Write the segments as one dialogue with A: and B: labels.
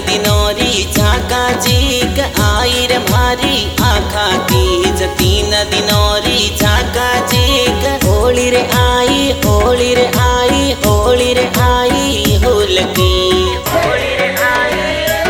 A: दिनोरी झाका चीक आई रे मारी आखा तीज 3 दिनोरी झाका चीक होली रे आई होली रे आई होली रे आई होलकी होली रे आई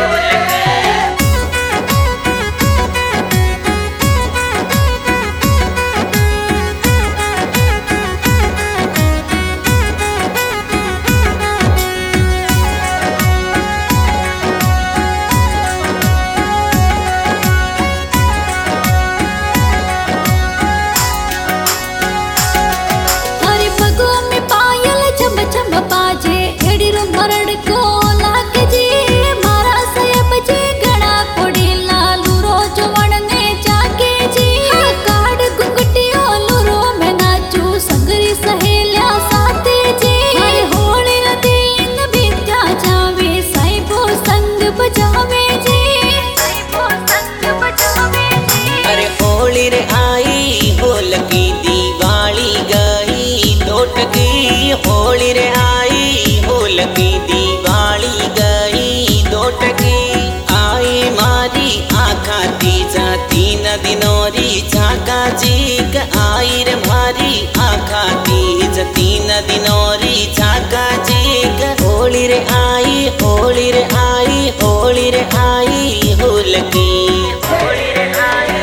A: होली रे आई होलकी दिवाली गई दोटकी आई मारी आखा तीजा 3 दिनोरी झाका चीक आई रे मारी आखा तीज 3 दिनोरी झाका चीक होली रे आई होली रे आई होली रे आई होलकी होली रे आई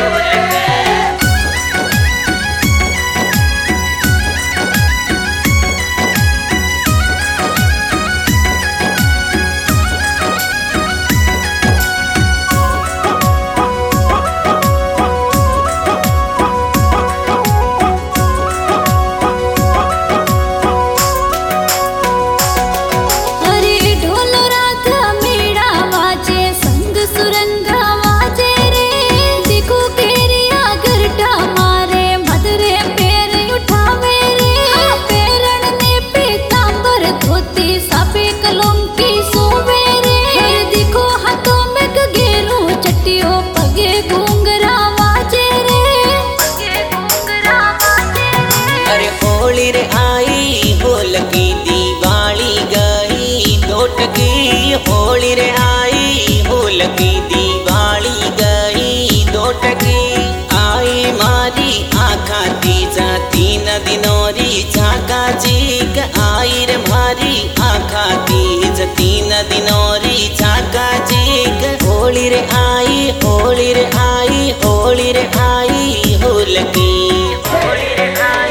A: होली रे आई होलकी दिवाली गई दोटकी आई मारी आखा तीजा 3 दिनोरी झाका चीक आई रे मारी आखा तीज 3 दिनोरी झाका चीक होली रे आई होली रे आई होली रे आई होलकी होली रे आई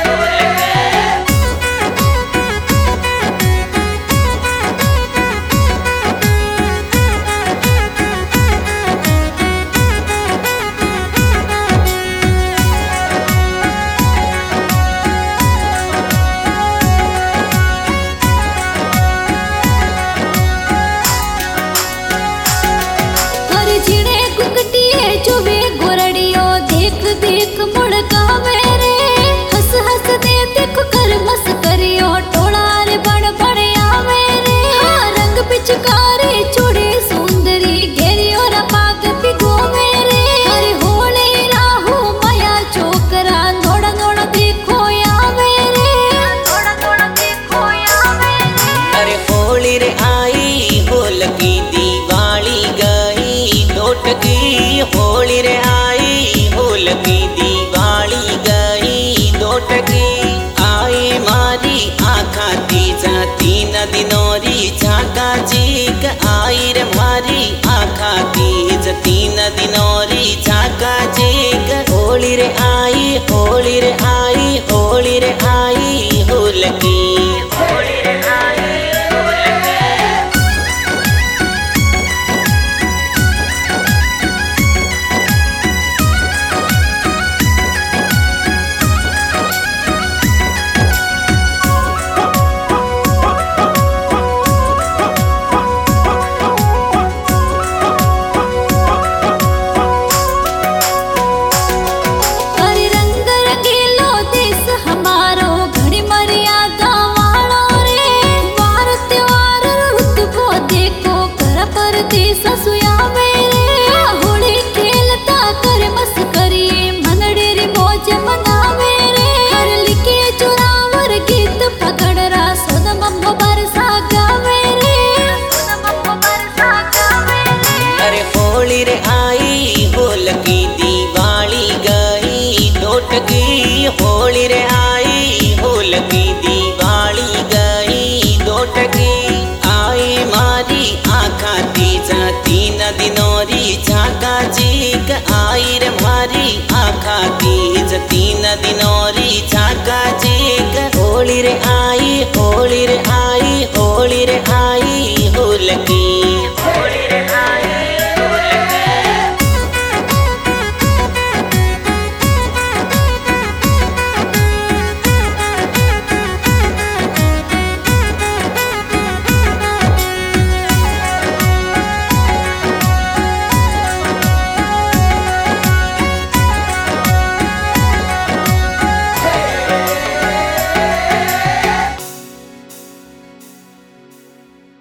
A: देख मुड़का मेरे हंस हंस दे देखो कर मस करियो टोला रे बड़ बड़िया मेरे रंग पिचकारी चूड़े सुंदरी घेरियो रपाग पिगो मेरे अरे होली राहु माया चोकरा नोड़ा नोड़ा देखो या मेरे नोड़ा नोड़ा देखो या मेरे अरे होली रे आई होलकी दिवाली गई दोटकी होली रे आई होलकी दिवाली गई दोटकी आई मारी आखा तीजा 3 दिनोरी झाका चीक आई रे मारी आखा तीज 3 दिनोरी झाका चीक होली रे आई होली रे आई होली रे आई होलकी होली रे आई
B: आखा तीज 3 दिनों री झाका चेक होली रे आई होली रे आई होली रे आई होलकी।